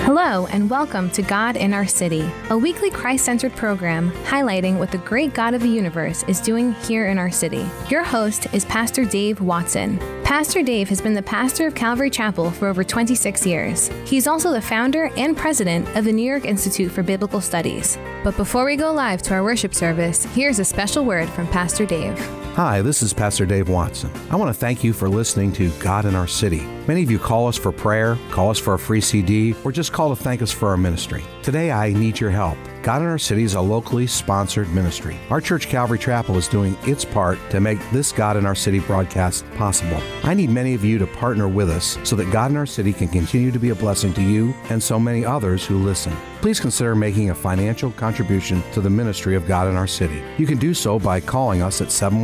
Hello, and welcome to God in Our City, a weekly Christ-centered program highlighting what the great God of the universe is doing here in our city. Your host is Pastor Dave Watson. Pastor Dave has been the pastor of Calvary Chapel for over 26 years. He's also the founder and president of the New York Institute for Biblical Studies. But before we go live to our worship service, here's a special word from Pastor Dave. Hi, this is Pastor Dave Watson. I want to thank you for listening to God in Our City. Many of you call us for prayer, call us for a free CD, or just call to thank us for our ministry. Today, I need your help. God in Our City is a locally sponsored ministry. Our church, Calvary Chapel, is doing its part to make this God in Our City broadcast possible. I need many of you to partner with us so that God in Our City can continue to be a blessing to you and so many others who listen. Please consider making a financial contribution to the ministry of God in Our City. You can do so by calling us at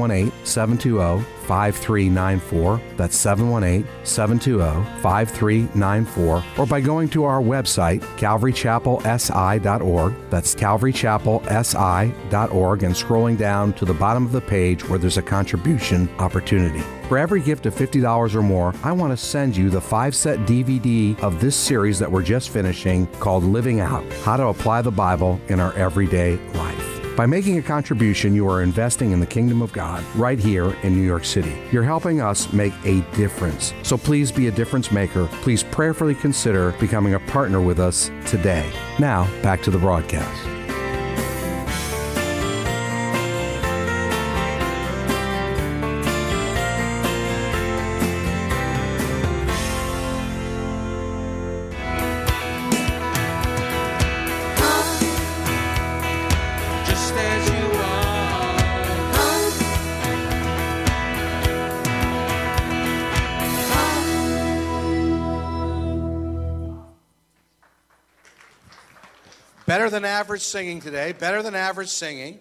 718-720-5394. That's 718-720-5394. Or by going to our website, calvarychapelsi.org. That's calvarychapelsi.org, and scrolling down to the bottom of the page where there's a contribution opportunity. For every gift of $50 or more, I want to send you the 5-set DVD of this series that we're just finishing called Living Out: How to Apply the Bible in Our Everyday Life. By making a contribution, you are investing in the kingdom of God right here in New York City. You're helping us make a difference. So please be a difference maker. Please prayerfully consider becoming a partner with us today. Now, back to the broadcast. Better than average singing today. Better than average singing.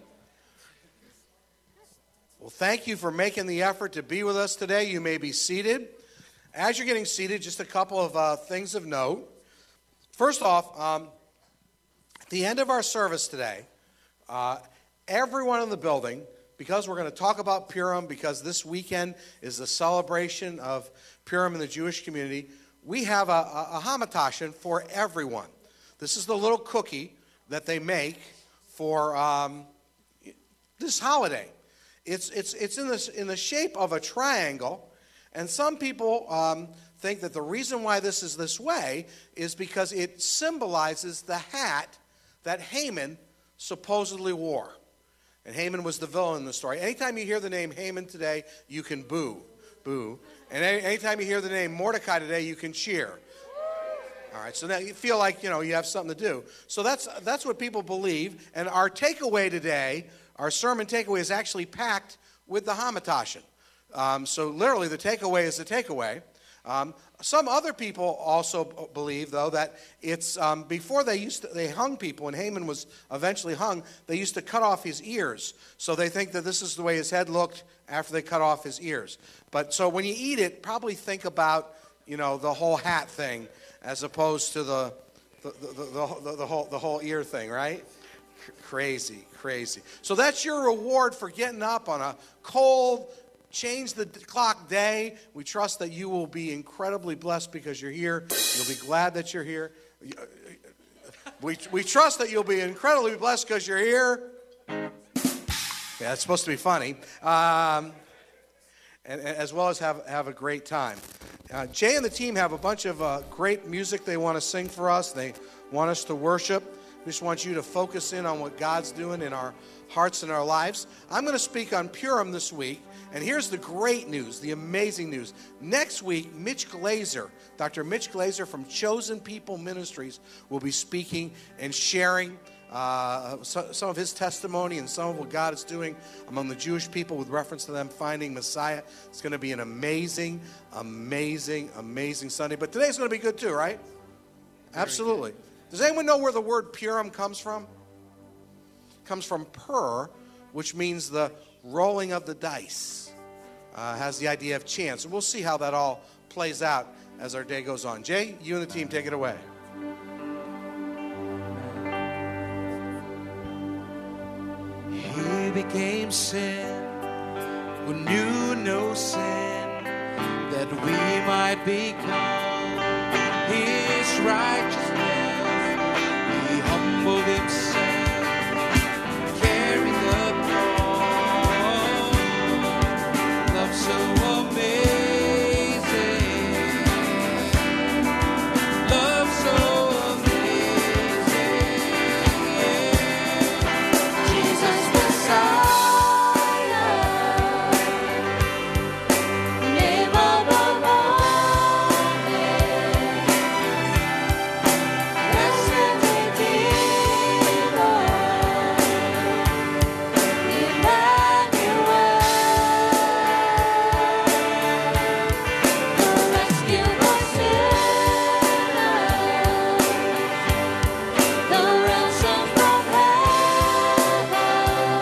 Well, thank you for making the effort to be with us today. You may be seated. As you're getting seated, just a couple of things of note. First off, at the end of our service today, everyone in the building, because we're going to talk about Purim, because this weekend is the celebration of Purim in the Jewish community, we have a Hamantaschen for everyone. This is the little cookie that they make for this holiday. It's in the shape of a triangle, and some people think that the reason why this is this way is because it symbolizes the hat that Haman supposedly wore. And Haman was the villain in the story. Anytime you hear the name Haman today, you can boo. And anytime you hear the name Mordecai today, you can cheer. All right, so now you feel like, you have something to do. So that's what people believe. And our takeaway today, our sermon takeaway, is actually packed with the Hamantaschen. So literally the takeaway is the takeaway. Some other people also believe, though, that it's before they hung people, and Haman was eventually hung, they used to cut off his ears. So they think that this is the way his head looked after they cut off his ears. But so when you eat it, probably think about, the whole hat thing, as opposed to the whole ear thing, right? Crazy. So that's your reward for getting up on a cold, change the clock day. We trust that you will be incredibly blessed because you're here. You'll be glad that you're here. We trust that you'll be incredibly blessed because you're here. Yeah, it's supposed to be funny. And as well as have a great time. Jay and the team have a bunch of great music they want to sing for us. They want us to worship. We just want you to focus in on what God's doing in our hearts and our lives. I'm going to speak on Purim this week. And here's the great news, the amazing news. Next week, Mitch Glazer, Dr. Mitch Glazer from Chosen People Ministries, will be speaking and sharing some of his testimony and some of what God is doing among the Jewish people with reference to them finding Messiah. It's going to be an amazing Sunday. But today's going to be good too, right? Absolutely. Does anyone know where the word Purim comes from? It comes from pur, which means the rolling of the dice. Has the idea of chance. And we'll see how that all plays out as our day goes on. Jay, you and the team, take it away. He became sin who knew no sin, that we might become his righteousness. humbled himself, carried the cross. Love so amazing, love so amazing. Jesus Messiah, name above all names. Blessed Redeemer, Emmanuel, the rescue of sinners, the ransom from heaven.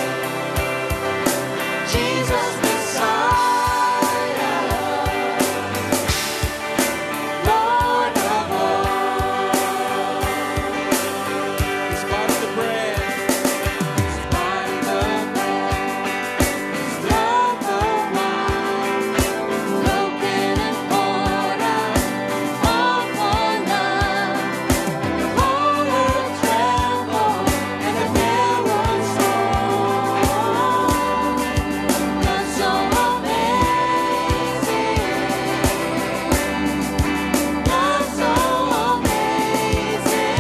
Jesus Messiah, Lord of all. His body the bread, His body the bread, His blood the wine, broken and poured out all for love. The whole world trembled and the mirrors rolled. Love so amazing, love so amazing.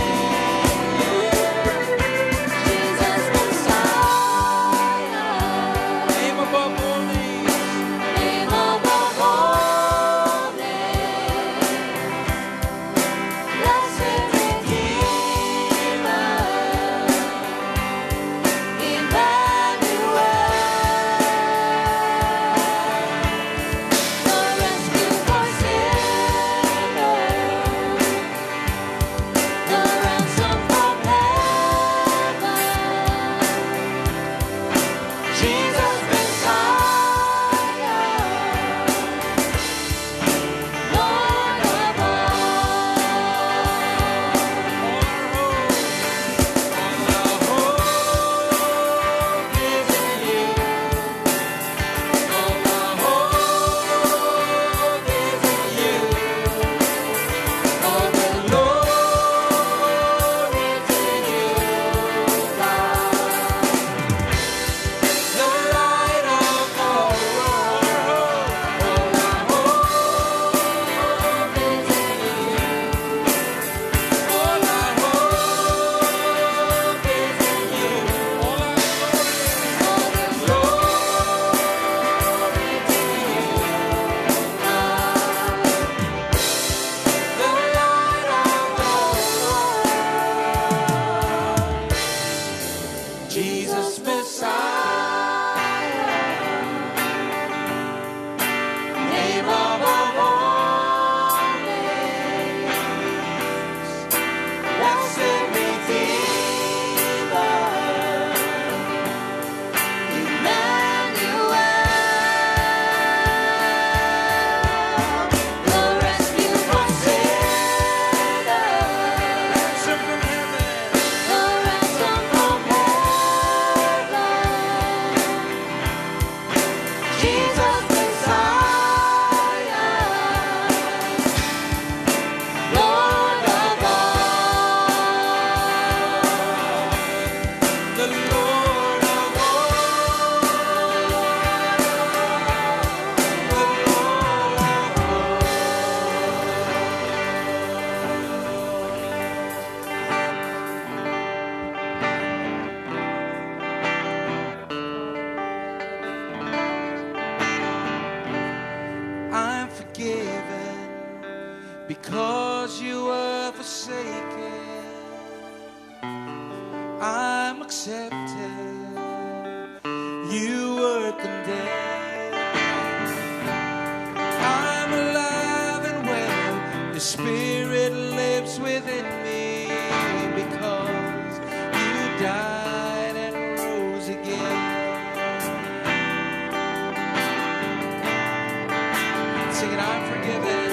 Jesus Messiah, name above all names, name above all names. Blessed Redeemer, Emmanuel, the rescue for sinners, the ransom from heaven. Jesus Messiah, Lord of all. Jesus Messiah, name above all names. Blessed Redeemer, Emmanuel, the rescue for sinners, ransom from heaven, the ransom from heaven. Jesus Messiah, Lord of all, the Lord of I'm forgiven because you were forsaken. I'm accepted. You were condemned. I'm alive and well. Your spirit lives within me because you died and rose again. Sing it, I'm forgiven.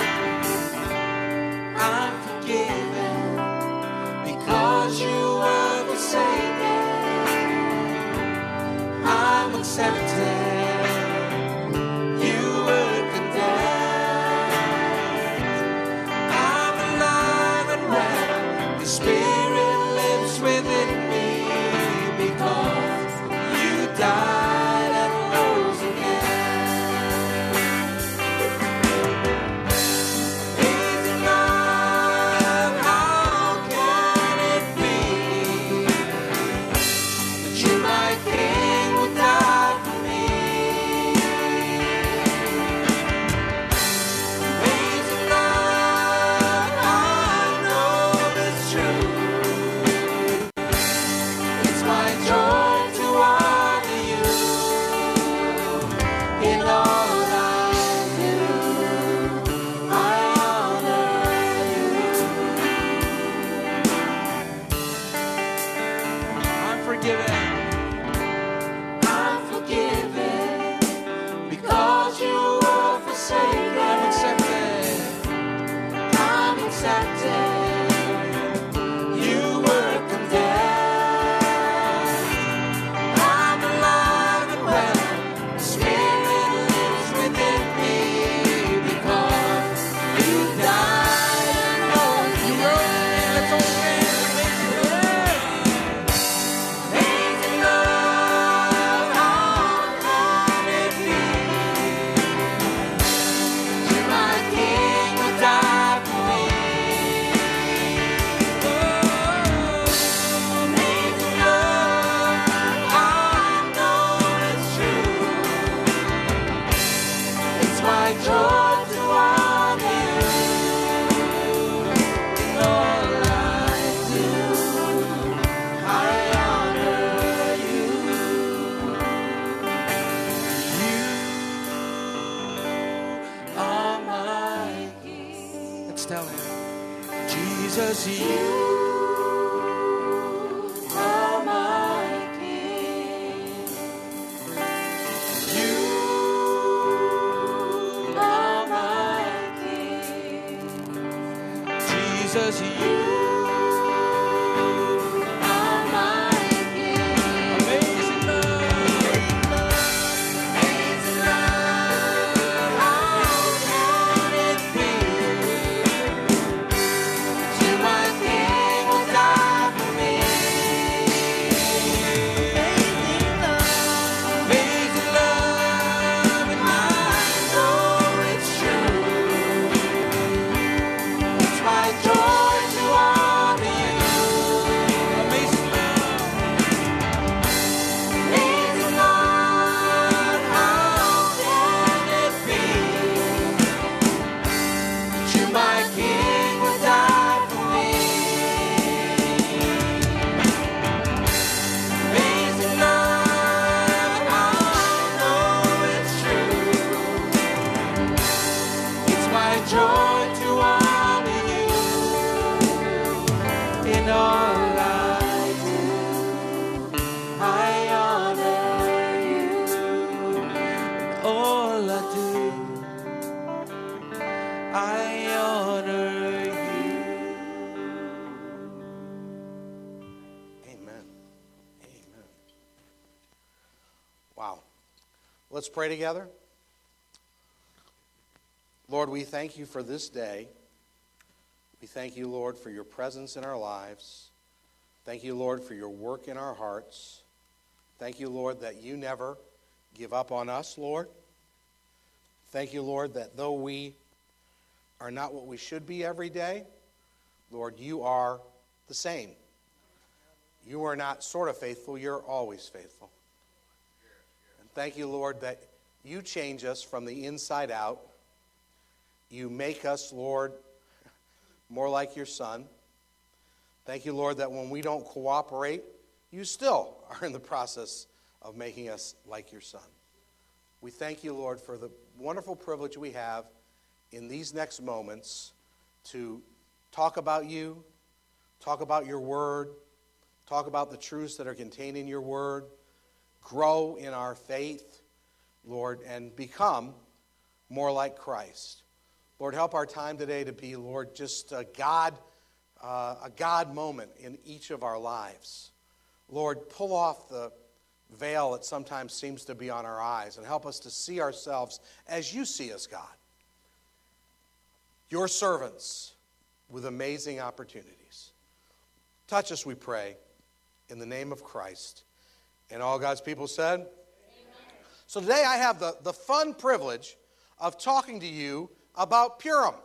I'm forgiven because you were forsaken. I'm accepted. You were condemned. I'm Just tell him, Jesus, you are my King. You are my King. Jesus, you are my King. Amazing love, amazing love. How can it be? You, my King, will die for me. Amazing love, and I know it's true. It's my joy to honor you. Amazing love, how can it be? You, my King, will die for me. Amazing love, I know it's true. It's my joy to honor you in all I do. I honor you in all I do. I honor you. Amen. Amen. Wow. Let's pray together. Lord, we thank you for this day. We thank you, Lord, for your presence in our lives. Thank you, Lord, for your work in our hearts. Thank you, Lord, that you never give up on us, Lord. Thank you, Lord, that though we are not what we should be every day, Lord, you are the same. You are not sort of faithful, you're always faithful. And thank you, Lord, that you change us from the inside out. You make us, Lord, more like your Son. Thank you, Lord, that when we don't cooperate, you still are in the process of making us like your Son. We thank you, Lord, for the wonderful privilege we have in these next moments to talk about you, talk about your word, talk about the truths that are contained in your word, grow in our faith, Lord, and become more like Christ. Lord, help our time today to be, Lord, just a God moment in each of our lives. Lord, pull off the veil that sometimes seems to be on our eyes and help us to see ourselves as you see us, God. Your servants with amazing opportunities. Touch us, we pray, in the name of Christ. And all God's people said? Amen. So today I have the fun privilege of talking to you about Purim,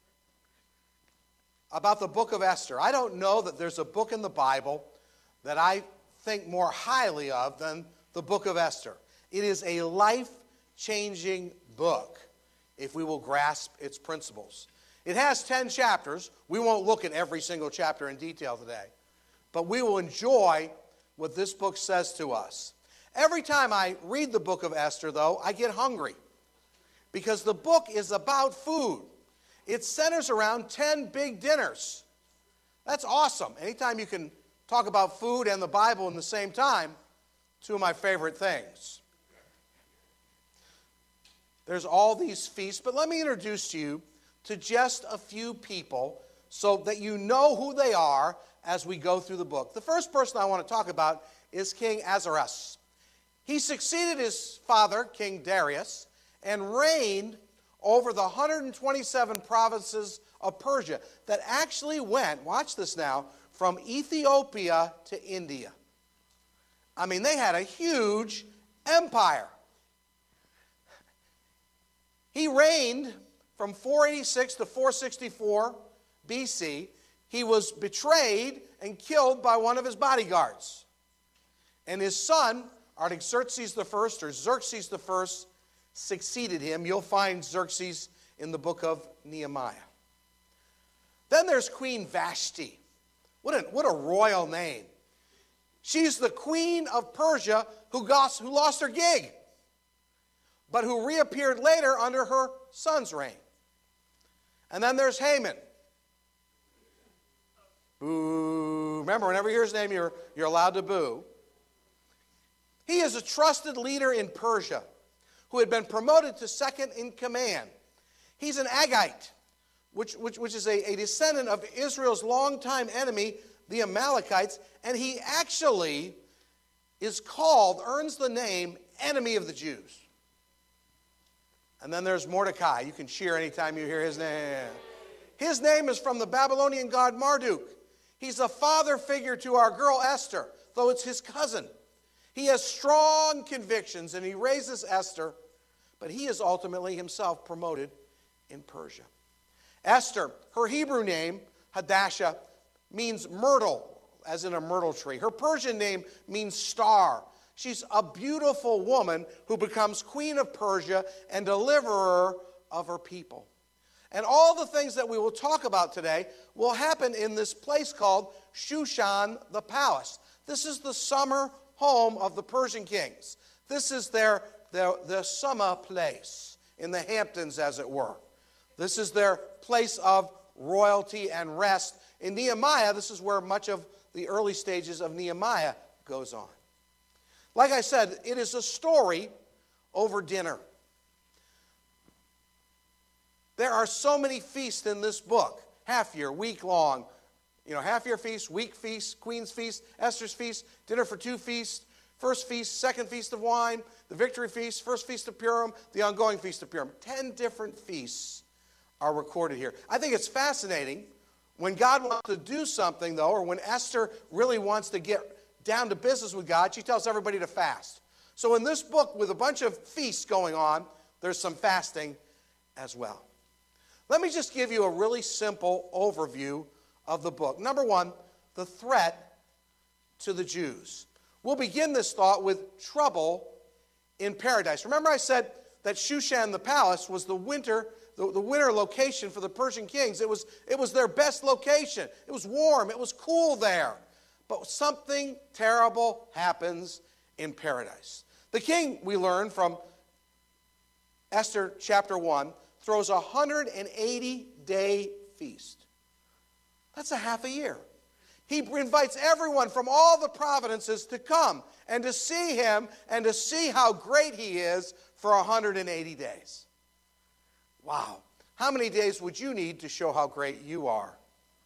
about the book of Esther. I don't know that there's a book in the Bible that I think more highly of than the book of Esther. It is a life-changing book if we will grasp its principles. It has 10 chapters. We won't look at every single chapter in detail today, but we will enjoy what this book says to us. Every time I read the book of Esther, though, I get hungry because the book is about food. It centers around 10 big dinners. That's awesome. Anytime you can talk about food and the Bible in the same time, two of my favorite things. There's all these feasts, but let me introduce you to just a few people so that you know who they are as we go through the book. The first person I want to talk about is King Ahasuerus. He succeeded his father, King Darius, and reigned over the 127 provinces of Persia that actually went, watch this now, from Ethiopia to India. I mean, they had a huge empire. He reigned from 486 to 464 BC. He was betrayed and killed by one of his bodyguards. And his son, Artaxerxes I, or Xerxes I, succeeded him. You'll find Xerxes in the book of Nehemiah. Then there's Queen Vashti. What a royal name. She's the queen of Persia who lost her gig, but who reappeared later under her son's reign. And then there's Haman. Boo. Remember, whenever you hear his name, you're allowed to boo. He is a trusted leader in Persia who had been promoted to second in command. He's an Agite, which is a descendant of Israel's longtime enemy, the Amalekites, and he actually earns the name enemy of the Jews. And then there's Mordecai. You can cheer anytime you hear his name. His name is from the Babylonian god Marduk. He's a father figure to our girl Esther, though it's his cousin. He has strong convictions and he raises Esther, but he is ultimately himself promoted in Persia. Esther, her Hebrew name, Hadassah, means myrtle, as in a myrtle tree. Her Persian name means star. She's a beautiful woman who becomes queen of Persia and deliverer of her people. And all the things that we will talk about today will happen in this place called Shushan the Palace. This is the summer home of the Persian kings. This is their summer place in the Hamptons, as it were. This is their place of royalty and rest. In Nehemiah, this is where much of the early stages of Nehemiah goes on. Like I said, it is a story over dinner. There are so many feasts in this book. Half year, week long. Half year feast, week feast, Queen's feast, Esther's feast, dinner for two feasts, first feast, second feast of wine, the victory feast, first feast of Purim, the ongoing feast of Purim. 10 different feasts are recorded here. I think it's fascinating when God wants to do something, though, or when Esther really wants to get down to business with God, she tells everybody to fast. So in this book, with a bunch of feasts going on, there's some fasting as well. Let me just give you a really simple overview of the book. Number one, the threat to the Jews. We'll begin this thought with trouble in paradise. Remember I said that Shushan the palace was the winter location for the Persian kings. It was their best location. It was warm. It was cool there. But something terrible happens in paradise. The king, we learn from Esther chapter 1, throws a 180-day feast. That's a half a year. He invites everyone from all the provinces to come and to see him and to see how great he is for 180 days. Wow. How many days would you need to show how great you are?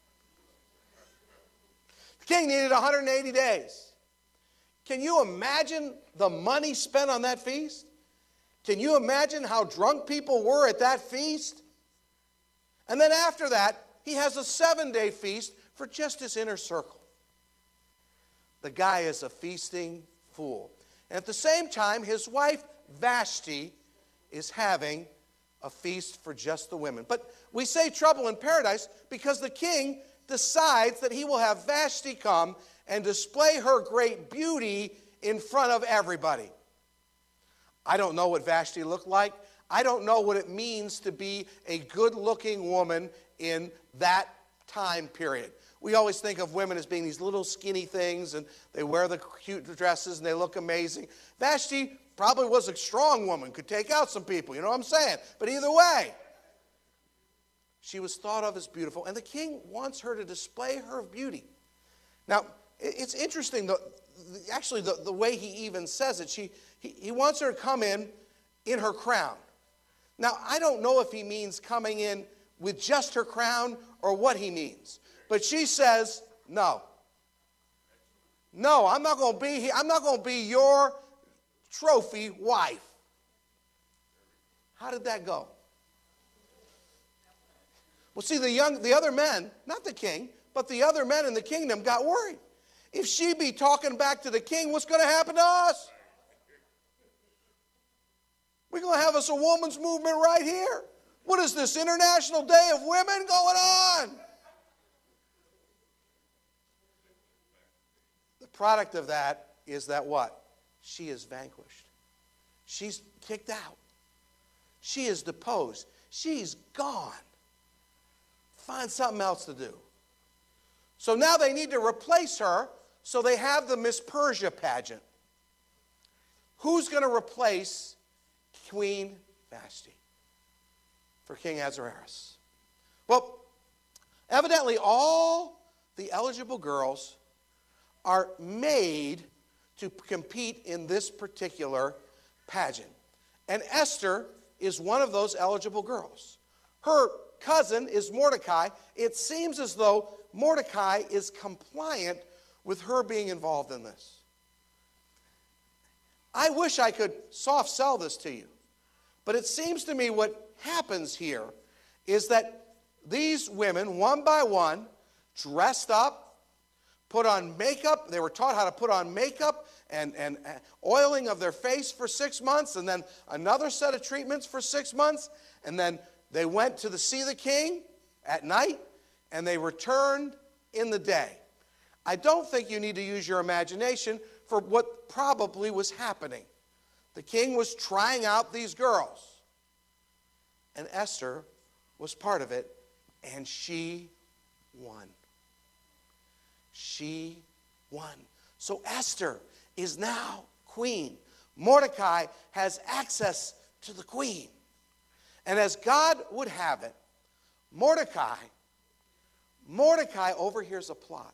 The king needed 180 days. Can you imagine the money spent on that feast? Can you imagine how drunk people were at that feast? And then after that, he has a 7-day feast for just his inner circle. The guy is a feasting fool. And at the same time, his wife Vashti is having a feast for just the women. But we say trouble in paradise because the king decides that he will have Vashti come and display her great beauty in front of everybody. I don't know what Vashti looked like. I don't know what it means to be a good-looking woman in that time period. We always think of women as being these little skinny things, and they wear the cute dresses, and they look amazing. Vashti probably was a strong woman, could take out some people, you know what I'm saying? But either way, she was thought of as beautiful, and the king wants her to display her beauty. Now, it's interesting, the way he even says it. He wants her to come in her crown. Now, I don't know if he means coming in with just her crown or what he means. But she says, no. No, I'm not going to be here. I'm not going to be your trophy wife. How did that go? Well, see, the other men, not the king, but the other men in the kingdom got worried. If she be talking back to the king, what's going to happen to us? We're going to have us a woman's movement right here. What is this, International Day of Women going on? The product of that is that what? She is vanquished. She's kicked out. She is deposed. She's gone. Find something else to do. So now they need to replace her, so they have the Miss Persia pageant. Who's going to replace Queen Vashti for King Ahasuerus? Well, evidently all the eligible girls are made to compete in this particular pageant. And Esther is one of those eligible girls. Her cousin is Mordecai. It seems as though Mordecai is compliant with her being involved in this. I wish I could soft sell this to you, but it seems to me what happens here is that these women, one by one, dressed up, put on makeup. They were taught how to put on makeup and oiling of their face for 6 months, and then another set of treatments for 6 months, and then they went to see the king at night, and they returned in the day. I don't think you need to use your imagination for what probably was happening. The king was trying out these girls, and Esther was part of it, and she won. She won. So Esther is now queen. Mordecai has access to the queen. And as God would have it, Mordecai overhears a plot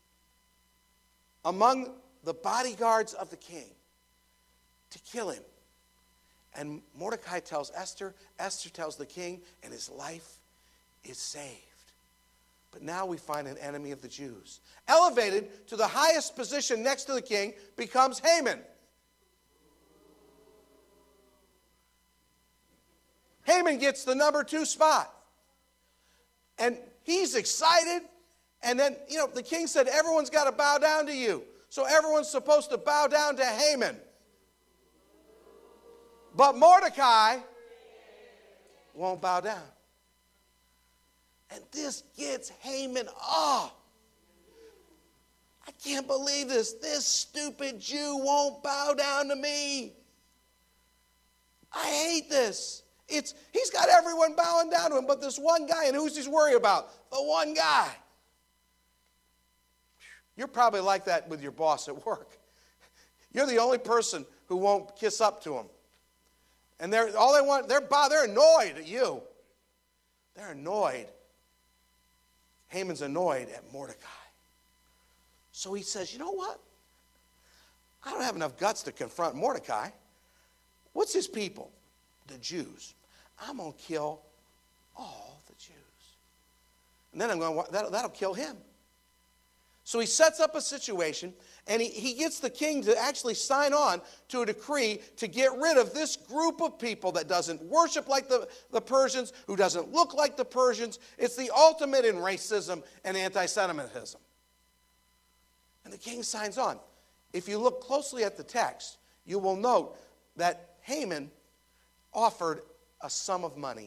among the bodyguards of the king to kill him. And Mordecai tells Esther, Esther tells the king, and his life is saved. But now we find an enemy of the Jews. Elevated to the highest position next to the king becomes Haman. Haman gets the number 2 spot. And he's excited. And then, the king said, everyone's got to bow down to you. So everyone's supposed to bow down to Haman. But Mordecai won't bow down. And this gets Haman off. I can't believe this. This stupid Jew won't bow down to me. I hate this. He's got everyone bowing down to him, but this one guy, and who's he worried about? The one guy. You're probably like that with your boss at work. You're the only person who won't kiss up to him. And they're annoyed at you. They're annoyed. Haman's annoyed at Mordecai. So he says, you know what? I don't have enough guts to confront Mordecai. What's his people? The Jews. I'm going to kill all the Jews. And then that'll kill him. So he sets up a situation, and he gets the king to actually sign on to a decree to get rid of this group of people that doesn't worship like the Persians, who doesn't look like the Persians. It's the ultimate in racism and anti-Semitism. And the king signs on. If you look closely at the text, you will note that Haman offered a sum of money,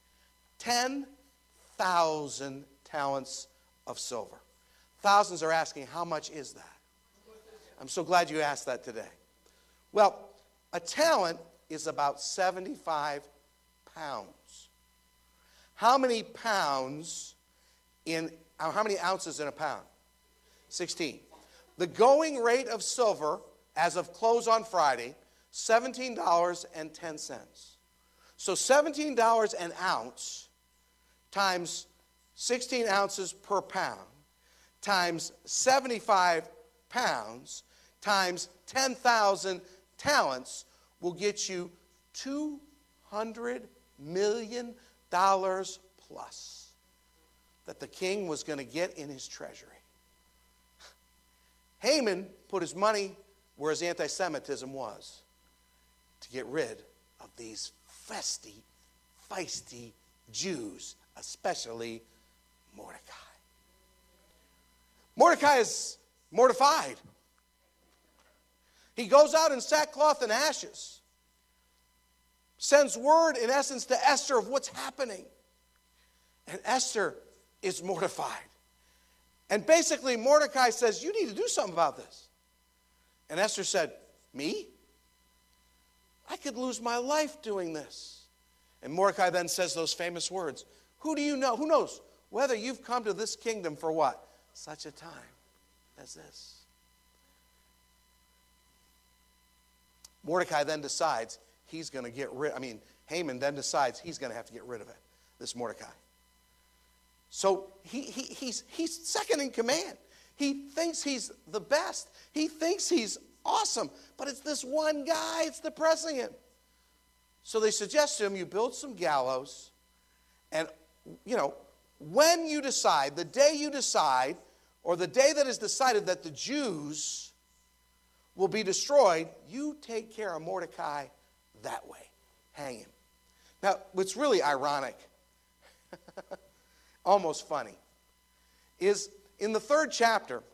10,000 talents of silver. Thousands are asking, how much is that? I'm so glad you asked that today. Well, a talent is about 75 pounds. How many ounces in a pound? 16. The going rate of silver as of close on Friday, $17.10. So $17 an ounce times 16 ounces per pound times 75 pounds times 10,000 talents will get you $200 million plus that the king was going to get in his treasury. Haman put his money where his anti-Semitism was, to get rid of these feisty Jews, especially Mordecai. Mordecai is mortified. He goes out in sackcloth and ashes, sends word, in essence, to Esther of what's happening. And Esther is mortified. And basically, Mordecai says, you need to do something about this. And Esther said, me? I could lose my life doing this. And Mordecai then says those famous words, who do you know? Who knows whether you've come to this kingdom for what? Such a time as this. Mordecai then decides he's going to Haman then decides he's going to have to get rid of it, this Mordecai. So he's second in command. He thinks he's the best. He thinks he's awesome. But it's this one guy, it's depressing him. So they suggest to him, you build some gallows, and, when you decide, the day you decide, or the day that is decided that the Jews will be destroyed, you take care of Mordecai that way. Hang him. Now, what's really ironic, almost funny, is in the 3rd chapter,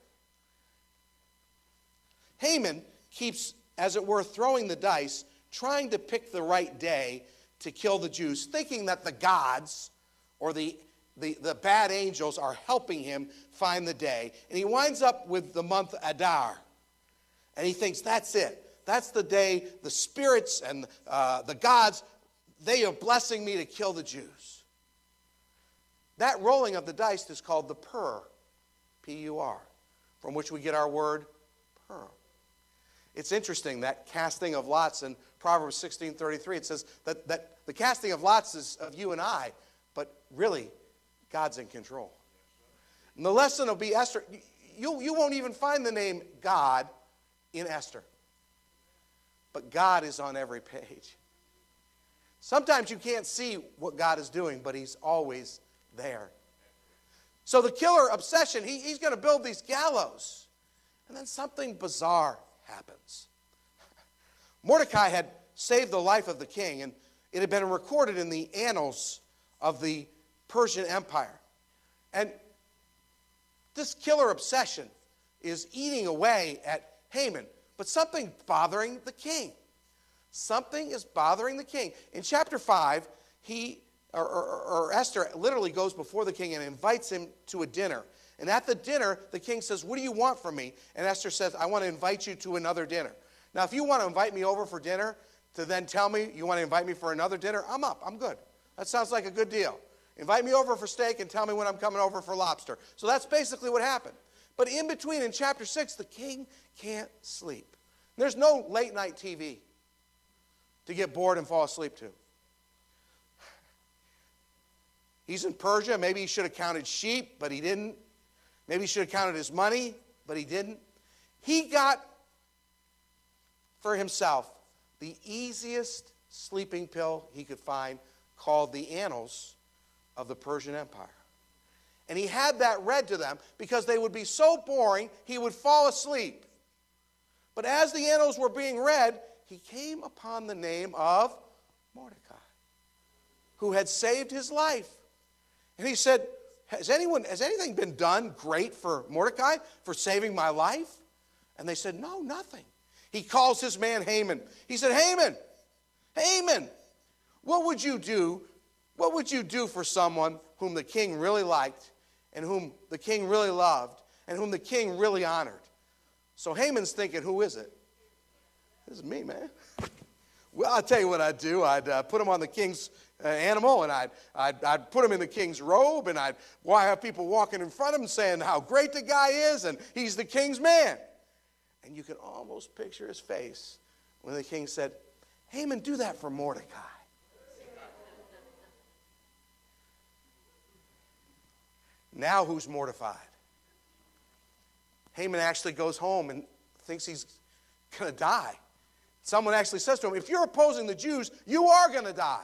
Haman keeps, as it were, throwing the dice, trying to pick the right day to kill the Jews, thinking that the gods or the bad angels are helping him find the day. And he winds up with the month Adar. And he thinks, that's it. That's the day the spirits and the gods, they are blessing me to kill the Jews. That rolling of the dice is called the pur, P-U-R, from which we get our word pearl. It's interesting, that casting of lots in Proverbs 16:33, it says that the casting of lots is of you and I, but really, God's in control. And the lesson will be Esther. You won't even find the name God in Esther. But God is on every page. Sometimes you can't see what God is doing, but he's always there. So the killer obsession, he's going to build these gallows. And then something bizarre happens. Mordecai had saved the life of the king, and it had been recorded in the annals of the Persian Empire. And this killer obsession is eating away at Haman, but something's bothering the king. Something is bothering the king. In chapter 5, Esther literally goes before the king and invites him to a dinner. And at the dinner, the king says, what do you want from me? And Esther says, I want to invite you to another dinner. Now, if you want to invite me over for dinner to then tell me you want to invite me for another dinner, I'm up. I'm good. That sounds like a good deal. Invite me over for steak and tell me when I'm coming over for lobster. So that's basically what happened. But in between, in chapter 6, the king can't sleep. There's no late night TV to get bored and fall asleep to. He's in Persia. Maybe he should have counted sheep, but he didn't. Maybe he should have counted his money, but he didn't. He got for himself the easiest sleeping pill he could find, called the Annals of the Persian Empire. And he had that read to them because they would be so boring, he would fall asleep. But as the Annals were being read, he came upon the name of Mordecai, who had saved his life. And he said, has anything been done great for Mordecai for saving my life? And they said, no, nothing. He calls his man Haman. He said, Haman, what would you do? What would you do for someone whom the king really liked and whom the king really loved and whom the king really honored? So Haman's thinking, who is it? This is me, man. Well, I'll tell you what I'd do. I'd put him on the king's animal, and I'd put him in the king's robe, and I'd have people walking in front of him saying how great the guy is, and he's the king's man. And you can almost picture his face when the king said, Haman, do that for Mordecai. Now who's mortified? Haman actually goes home and thinks he's going to die. Someone actually says to him, if you're opposing the Jews, you are going to die.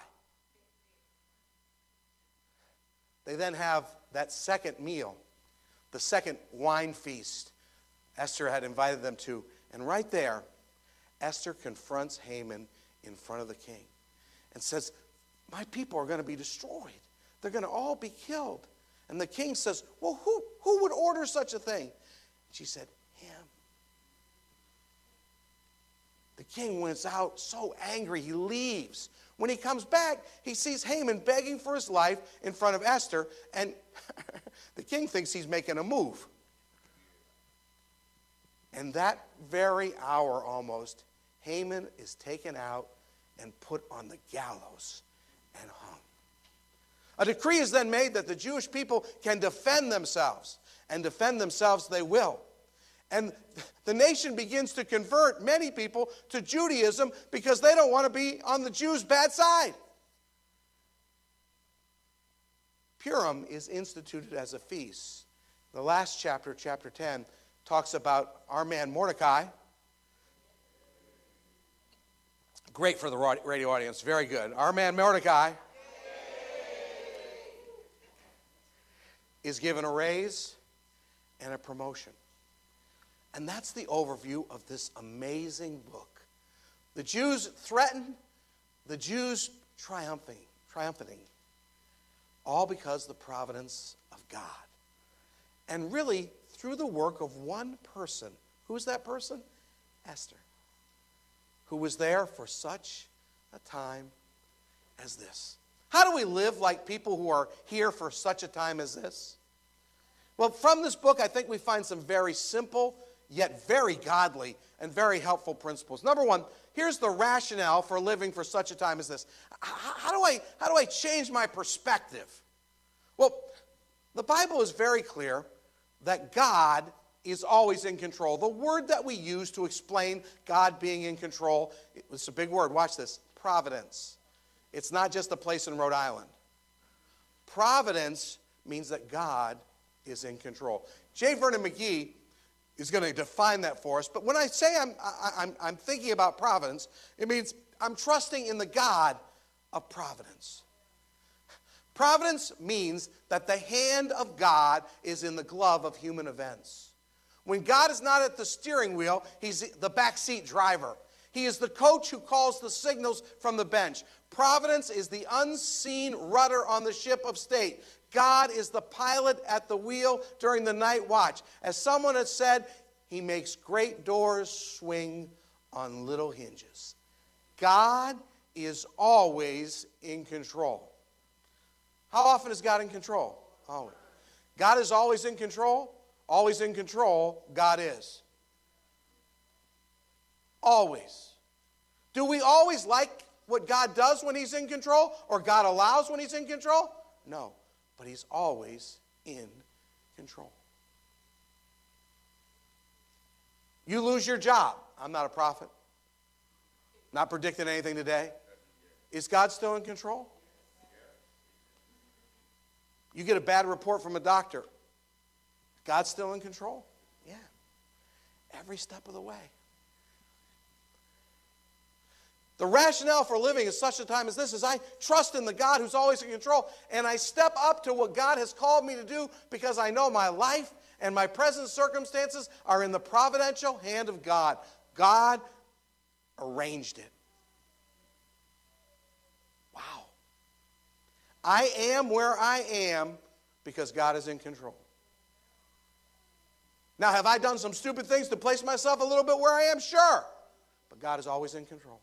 They then have that second meal, the second wine feast Esther had invited them to. And right there, Esther confronts Haman in front of the king and says, my people are going to be destroyed. They're going to all be killed. And the king says, well, who would order such a thing? She said, him. The king went out so angry, he leaves. When he comes back, he sees Haman begging for his life in front of Esther, and the king thinks he's making a move. And that very hour almost, Haman is taken out and put on the gallows and hung. A decree is then made that the Jewish people can defend themselves, and defend themselves they will. And the nation begins to convert many people to Judaism because they don't want to be on the Jews' bad side. Purim is instituted as a feast. The last chapter, chapter 10, talks about our man Mordecai. Great for the radio audience. Very good. Our man Mordecai is given a raise and a promotion. And that's the overview of this amazing book. The Jews threatened, the Jews triumphing, all because of the providence of God. And really, through the work of one person. Who's that person? Esther, who was there for such a time as this. How do we live like people who are here for such a time as this? Well, from this book, I think we find some very simple, yet very godly and very helpful principles. Number one, here's the rationale for living for such a time as this. How do I change my perspective? Well, the Bible is very clear that God is always in control. The word that we use to explain God being in control, it's a big word, watch this, providence. It's not just a place in Rhode Island. Providence means that God is in control. J. Vernon McGee is going to define that for us, but when I say I'm thinking about providence, it means I'm trusting in the God of providence. Providence means that the hand of God is in the glove of human events. When God is not at the steering wheel, he's the backseat driver. He is the coach who calls the signals from the bench. Providence is the unseen rudder on the ship of state. God is the pilot at the wheel during the night watch. As someone has said, he makes great doors swing on little hinges. God is always in control. How often is God in control? Always. God is always in control. Always in control, God is. Always. Do we always like what God does when he's in control, or God allows when he's in control? No, but he's always in control. You lose your job. I'm not a prophet. Not predicting anything today. Is God still in control? You get a bad report from a doctor. God's still in control? Yeah. Every step of the way. The rationale for living at such a time as this is I trust in the God who's always in control, and I step up to what God has called me to do because I know my life and my present circumstances are in the providential hand of God. God arranged it. Wow. I am where I am because God is in control. Now, have I done some stupid things to place myself a little bit where I am? Sure. But God is always in control.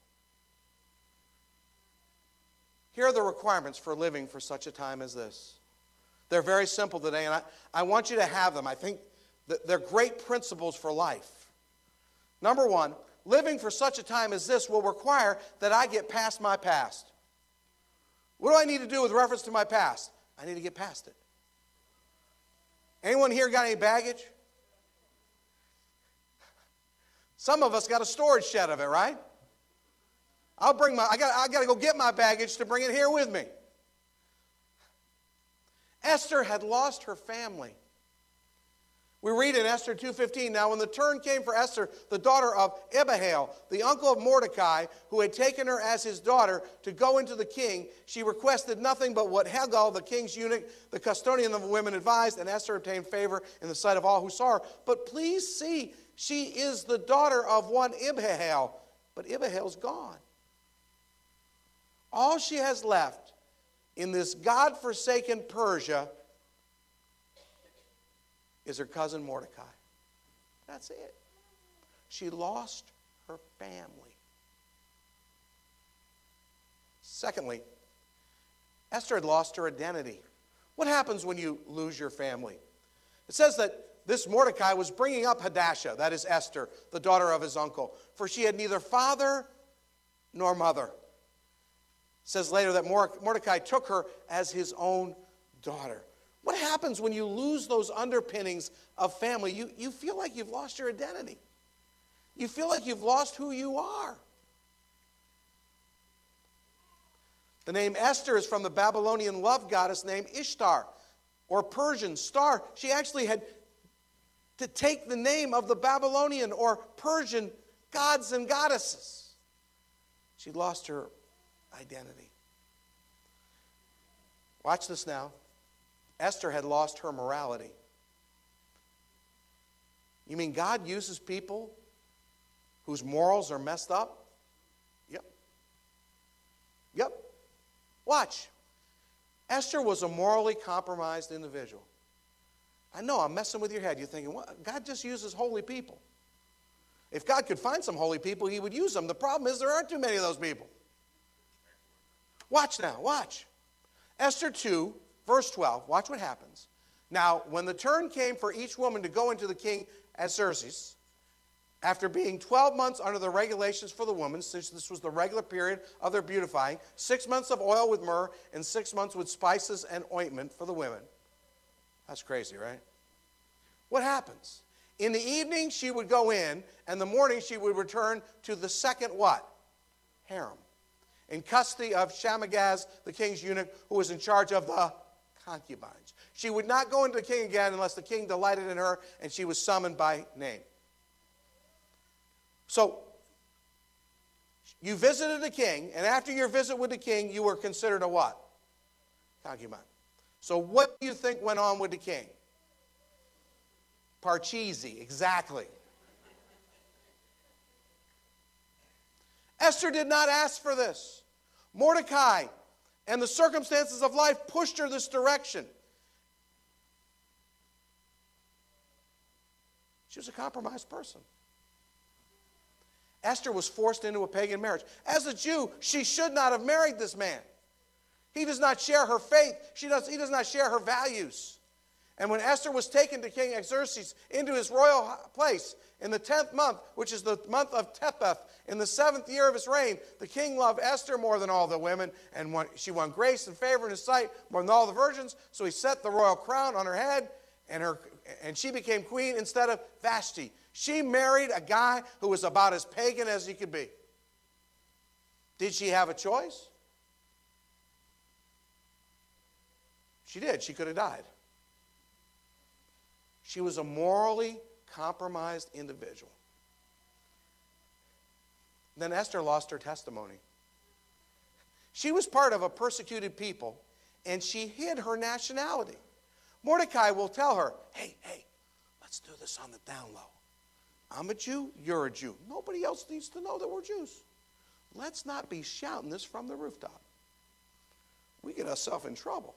Here are the requirements for living for such a time as this. They're very simple today, and I want you to have them. I think that they're great principles for life. Number one, living for such a time as this will require that I get past my past. What do I need to do with reference to my past? I need to get past it. Anyone here got any baggage? Some of us got a storage shed of it, right? I got to go get my baggage to bring it here with me. Esther had lost her family. We read in Esther 2:15, now when the turn came for Esther, the daughter of Abihail, the uncle of Mordecai, who had taken her as his daughter to go into the king, she requested nothing but what Hegai, the king's eunuch, the custodian of the women, advised, and Esther obtained favor in the sight of all who saw her. But please see, she is the daughter of one Abihail, but Abihail's gone. All she has left in this God-forsaken Persia is her cousin Mordecai. That's it. She lost her family. Secondly, Esther had lost her identity. What happens when you lose your family? It says that this Mordecai was bringing up Hadassah, that is Esther, the daughter of his uncle, for she had neither father nor mother. It says later that Mordecai took her as his own daughter. What happens when you lose those underpinnings of family? You feel like you've lost your identity. You feel like you've lost who you are. The name Esther is from the Babylonian love goddess named Ishtar, or Persian star. She actually had to take the name of the Babylonian or Persian gods and goddesses. She lost her identity. Watch this now. Esther had lost her morality. You mean God uses people whose morals are messed up? Yep. Yep. Watch. Esther was a morally compromised individual. I know, I'm messing with your head. You're thinking, what? God just uses holy people. If God could find some holy people, he would use them. The problem is there aren't too many of those people. Watch now, watch. Esther 2, verse 12, watch what happens. Now, when the turn came for each woman to go into the king Xerxes, after being 12 months under the regulations for the women, since this was the regular period of their beautifying, 6 months of oil with myrrh and 6 months with spices and ointment for the women. That's crazy, right? What happens? In the evening, she would go in, and the morning she would return to the second what? Harem. In custody of Shamagaz, the king's eunuch, who was in charge of the concubines. She would not go into the king again unless the king delighted in her, and she was summoned by name. So, you visited the king, and after your visit with the king, you were considered a what? Concubine. So what do you think went on with the king? Parcheesi, exactly. Esther did not ask for this. Mordecai and the circumstances of life pushed her this direction. She was a compromised person. Esther was forced into a pagan marriage. As a Jew, she should not have married this man. He does not share her faith. He does not share her values. And when Esther was taken to King Xerxes into his royal place in the 10th month, which is the month of Tebeth, in the 7th year of his reign, the king loved Esther more than all the women, and she won grace and favor in his sight more than all the virgins. So he set the royal crown on her head, and she became queen instead of Vashti. She married a guy who was about as pagan as he could be. Did she have a choice? She did. She could have died. She was a morally compromised individual. Then Esther lost her testimony. She was part of a persecuted people, and she hid her nationality. Mordecai will tell her, hey, let's do this on the down low. I'm a Jew, you're a Jew. Nobody else needs to know that we're Jews. Let's not be shouting this from the rooftop. We get ourselves in trouble.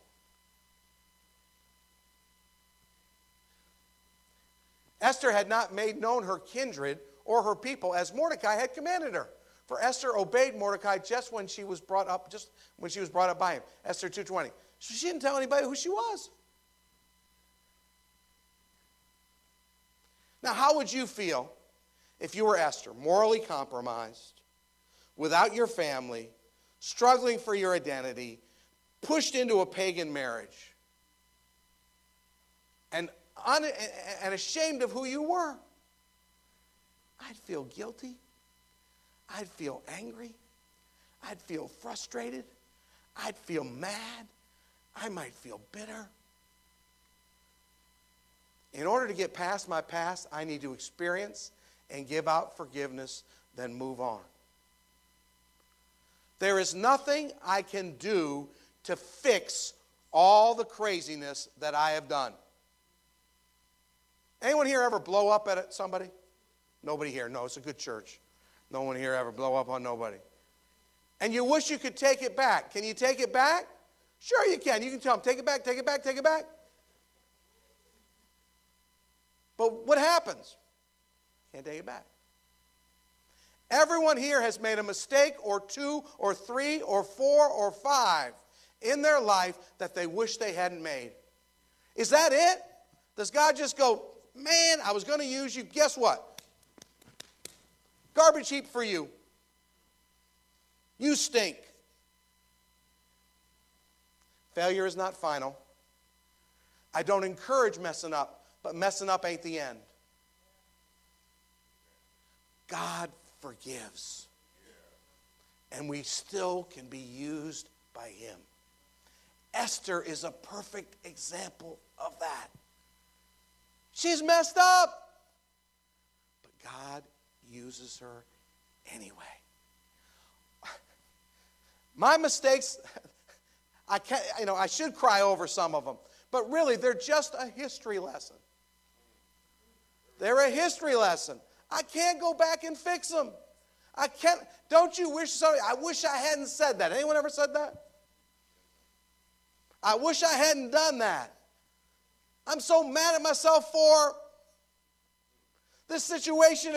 Esther had not made known her kindred or her people as Mordecai had commanded her. For Esther obeyed Mordecai just when she was brought up by him. Esther 2:20. So she didn't tell anybody who she was. Now, how would you feel if you were Esther, morally compromised, without your family, struggling for your identity, pushed into a pagan marriage, and ashamed of who you were? I'd feel guilty. I'd feel angry. I'd feel frustrated. I'd feel mad. I might feel bitter. In order to get past my past, I need to experience and give out forgiveness, then move on. There is nothing I can do to fix all the craziness that I have done. Anyone here ever blow up at somebody? Nobody here. No, it's a good church. No one here ever blow up on nobody. And you wish you could take it back. Can you take it back? Sure you can. You can tell them, take it back, take it back, take it back. But what happens? Can't take it back. Everyone here has made a mistake or two or three or four or five in their life that they wish they hadn't made. Is that it? Does God just go, man, I was going to use you. Guess what? Garbage heap for you. You stink. Failure is not final. I don't encourage messing up, but messing up ain't the end. God forgives. And we still can be used by him. Esther is a perfect example of that. She's messed up, but God uses her anyway. My mistakes, I should cry over some of them, but really they're just a history lesson. They're a history lesson. I can't go back and fix them. I can't. Don't you wish somebody? I wish I hadn't said that. Anyone ever said that? I wish I hadn't done that. I'm so mad at myself for this situation.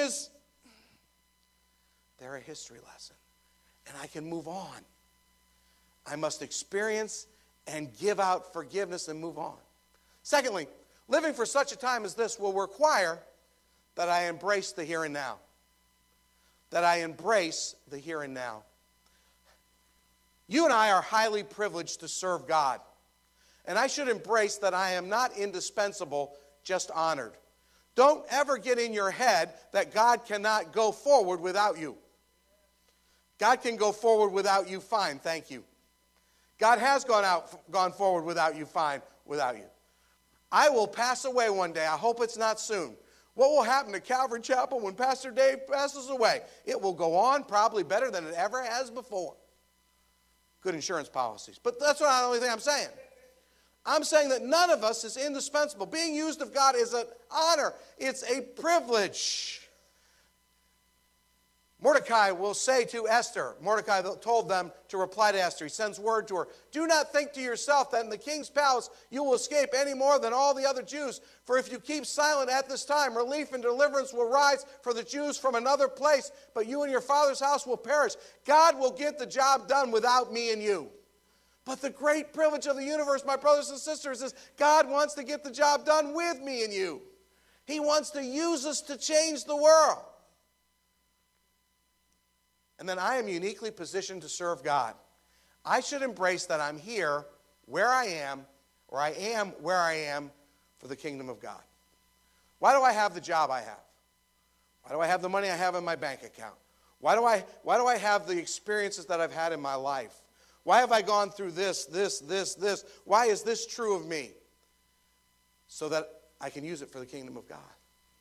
They're a history lesson, and I can move on. I must experience and give out forgiveness and move on. Secondly, living for such a time as this will require that I embrace the here and now. That I embrace the here and now. You and I are highly privileged to serve God. And I should embrace that I am not indispensable, just honored. Don't ever get in your head that God cannot go forward without you. God can go forward without you, fine, thank you. God has gone forward without you, fine, without you. I will pass away one day. I hope it's not soon. What will happen to Calvary Chapel when Pastor Dave passes away? It will go on probably better than it ever has before. Good insurance policies. But that's not the only thing I'm saying. I'm saying that none of us is indispensable. Being used of God is an honor. It's a privilege. Mordecai will say to Esther, Mordecai told them to reply to Esther. He sends word to her, do not think to yourself that in the king's palace you will escape any more than all the other Jews. For if you keep silent at this time, relief and deliverance will rise for the Jews from another place, but you and your father's house will perish. God will get the job done without me and you. But the great privilege of the universe, my brothers and sisters, is God wants to get the job done with me and you. He wants to use us to change the world. And then I am uniquely positioned to serve God. I should embrace that I'm here where I am, or I am where I am for the kingdom of God. Why do I have the job I have? Why do I have the money I have in my bank account? Why do I have the experiences that I've had in my life? Why have I gone through this? Why is this true of me? So that I can use it for the kingdom of God.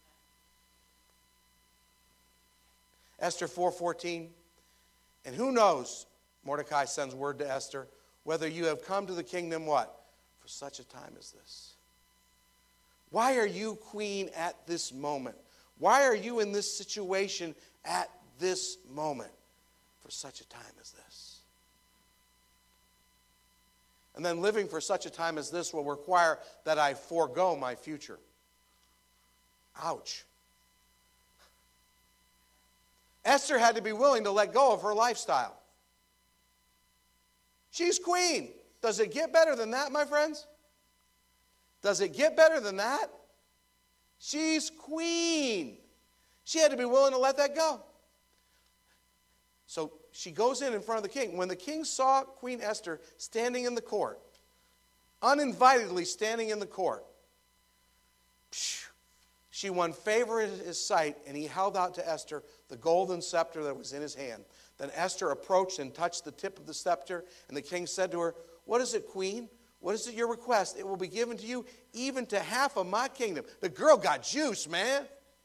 Esther 4:14. And who knows, Mordecai sends word to Esther, whether you have come to the kingdom, what? For such a time as this. Why are you queen at this moment? Why are you in this situation at this moment? For such a time as this. And then living for such a time as this will require that I forego my future. Ouch. Esther had to be willing to let go of her lifestyle. She's queen. Does it get better than that, my friends? Does it get better than that? She's queen. She had to be willing to let that go. So she goes in front of the king. When the king saw Queen Esther standing in the court, uninvitedly standing in the court, she won favor in his sight, and he held out to Esther the golden scepter that was in his hand. Then Esther approached and touched the tip of the scepter, and the king said to her, what is it, queen? What is it your request? It will be given to you, even to half of my kingdom. The girl got juice, man.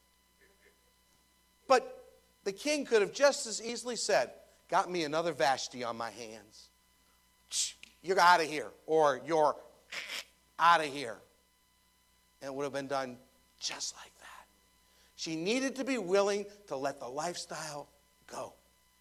But the king could have just as easily said, got me another Vashti on my hands. You're out of here, or you're out of here. And it would have been done just like that. She needed to be willing to let the lifestyle go.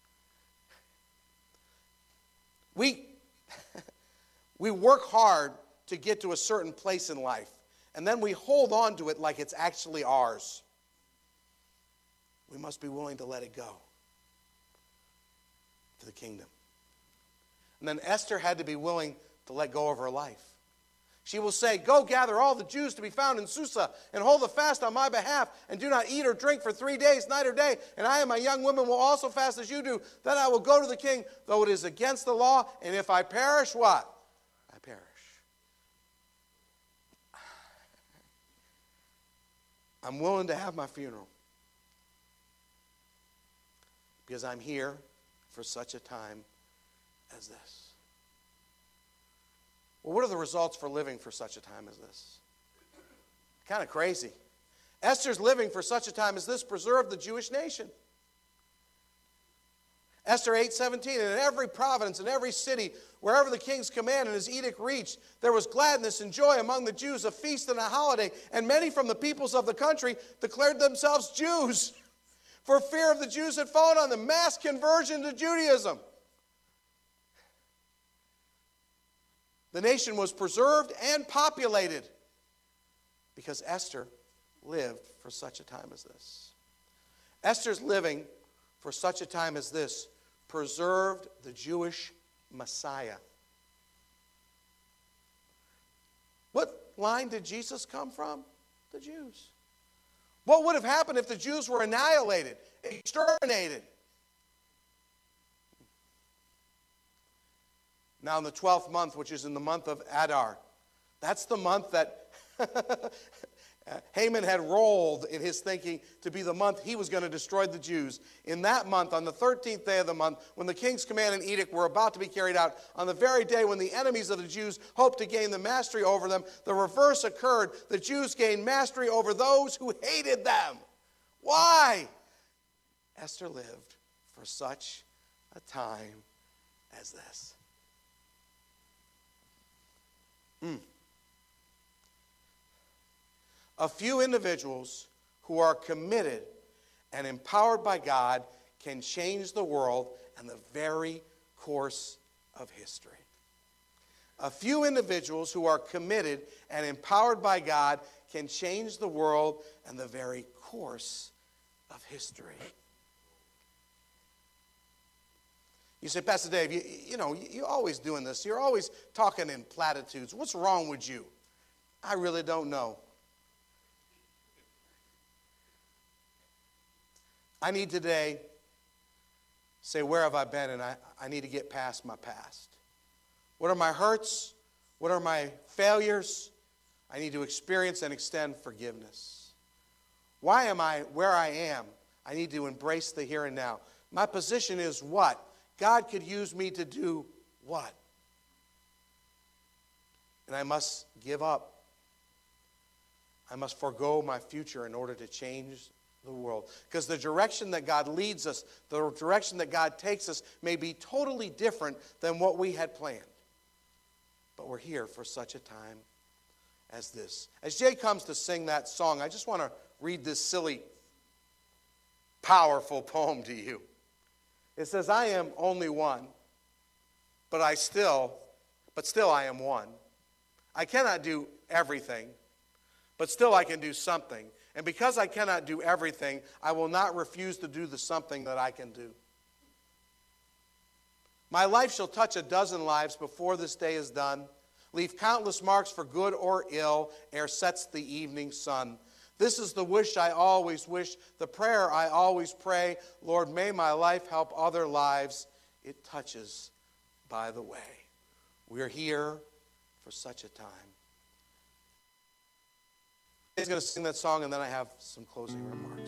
We work hard to get to a certain place in life, and then we hold on to it like it's actually ours. We must be willing to let it go for the kingdom. And then Esther had to be willing to let go of her life. She will say, go gather all the Jews to be found in Susa and hold a fast on my behalf and do not eat or drink for 3 days, night or day. And I and my young women will also fast as you do. Then I will go to the king, though it is against the law. And if I perish, what? I perish. I'm willing to have my funeral because I'm here for such a time as this. Well, what are the results for living for such a time as this? Kind of crazy. Esther's living for such a time as this preserved the Jewish nation. Esther 8:17, and in every province, in every city, wherever the king's command and his edict reached, there was gladness and joy among the Jews, a feast and a holiday, and many from the peoples of the country declared themselves Jews. For fear of the Jews had fallen on them. Mass conversion to Judaism. The nation was preserved and populated because Esther lived for such a time as this. Esther's living for such a time as this preserved the Jewish Messiah. What line did Jesus come from? The Jews. What would have happened if the Jews were annihilated, exterminated? Now in the 12th month, which is in the month of Adar, that's the month that Haman had rolled in his thinking to be the month he was going to destroy the Jews. In that month, on the 13th day of the month, when the king's command and edict were about to be carried out, on the very day when the enemies of the Jews hoped to gain the mastery over them, the reverse occurred. The Jews gained mastery over those who hated them. Why? Esther lived for such a time as this. A few individuals who are committed and empowered by God can change the world and the very course of history. A few individuals who are committed and empowered by God can change the world and the very course of history. You say, Pastor Dave, you're always doing this. You're always talking in platitudes. What's wrong with you? I really don't know. I need today say, where have I been? And I need to get past my past. What are my hurts? What are my failures? I need to experience and extend forgiveness. Why am I where I am? I need to embrace the here and now. My position is what? God could use me to do what? And I must give up. I must forego my future in order to change the world. Because the direction that God leads us, the direction that God takes us may be totally different than what we had planned. But we're here for such a time as this. As Jay comes to sing that song, I just want to read this silly, powerful poem to you. It says, I am only one, but still I am one. I cannot do everything, but still I can do something. And because I cannot do everything, I will not refuse to do the something that I can do. My life shall touch a dozen lives before this day is done, leave countless marks for good or ill ere sets the evening sun. This is the wish I always wish, the prayer I always pray. Lord, may my life help other lives it touches by the way. We're here for such a time. He's going to sing that song, and then I have some closing remarks.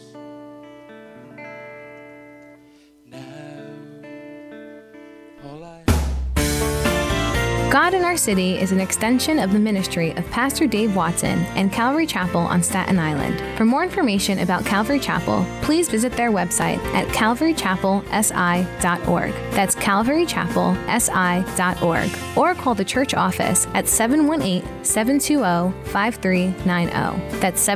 God in Our City is an extension of the ministry of Pastor Dave Watson and Calvary Chapel on Staten Island. For more information about Calvary Chapel, please visit their website at calvarychapelsi.org. That's calvarychapelsi.org. Or call the church office at 718-720-5390. That's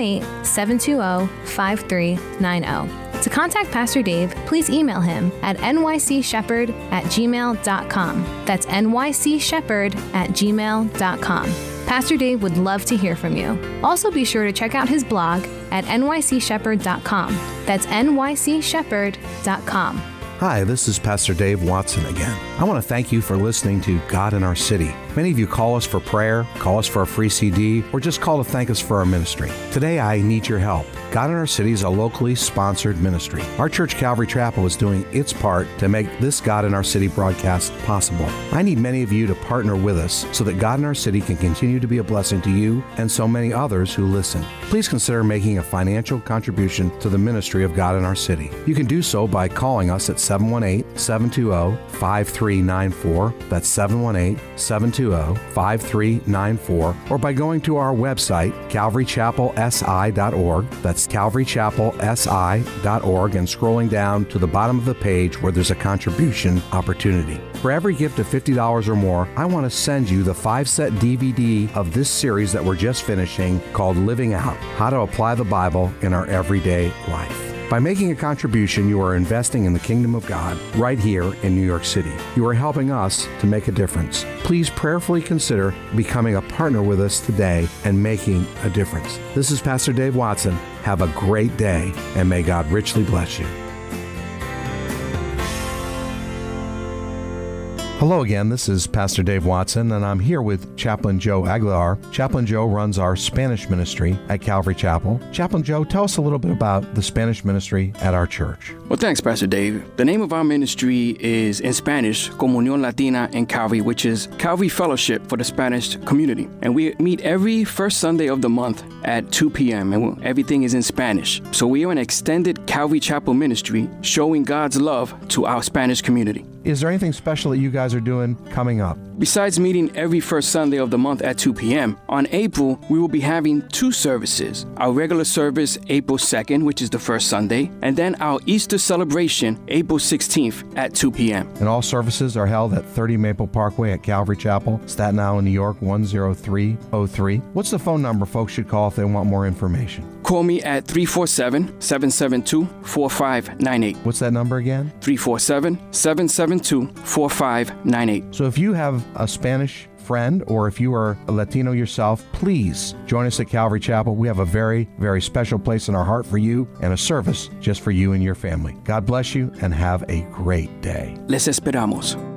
718-720-5390. To contact Pastor Dave, please email him at nycshepherd@gmail.com. That's nycshepherd@gmail.com. Pastor Dave would love to hear from you. Also be sure to check out his blog at nycshepherd.com. That's nycshepherd.com. Hi, this is Pastor Dave Watson again. I want to thank you for listening to God in Our City. Many of you call us for prayer, call us for a free CD, or just call to thank us for our ministry. Today, I need your help. God in Our City is a locally sponsored ministry. Our church, Calvary Chapel, is doing its part to make this God in Our City broadcast possible. I need many of you to partner with us so that God in Our City can continue to be a blessing to you and so many others who listen. Please consider making a financial contribution to the ministry of God in Our City. You can do so by calling us at 718-720-5394. That's 718-720-5394. 620-5394, or by going to our website, calvarychapelsi.org. That's calvarychapelsi.org, and scrolling down to the bottom of the page where there's a contribution opportunity. For every gift of $50 or more, I want to send you the 5-set DVD of this series that we're just finishing called Living Out, How to Apply the Bible in Our Everyday Life. By making a contribution, you are investing in the kingdom of God right here in New York City. You are helping us to make a difference. Please prayerfully consider becoming a partner with us today and making a difference. This is Pastor Dave Watson. Have a great day, and may God richly bless you. Hello again, this is Pastor Dave Watson, and I'm here with Chaplain Joe Aguilar. Chaplain Joe runs our Spanish ministry at Calvary Chapel. Chaplain Joe, tell us a little bit about the Spanish ministry at our church. Well, thanks, Pastor Dave. The name of our ministry is, in Spanish, Comunión Latina en Calvary, which is Calvary Fellowship for the Spanish community. And we meet every first Sunday of the month at 2 p.m., and everything is in Spanish. So we are an extended Calvary Chapel ministry showing God's love to our Spanish community. Is there anything special that you guys are doing coming up? Besides meeting every first Sunday of the month at 2 p.m., on April, we will be having 2 services. Our regular service, April 2nd, which is the first Sunday, and then our Easter celebration, April 16th at 2 p.m. And all services are held at 30 Maple Parkway at Calvary Chapel, Staten Island, New York, 10303. What's the phone number folks should call if they want more information? Call me at 347-772-4598. What's that number again? 347-772-4598. So if you have a Spanish friend, or if you are a Latino yourself, please join us at Calvary Chapel. We have a very, very special place in our heart for you and a service just for you and your family. God bless you and have a great day. Les esperamos.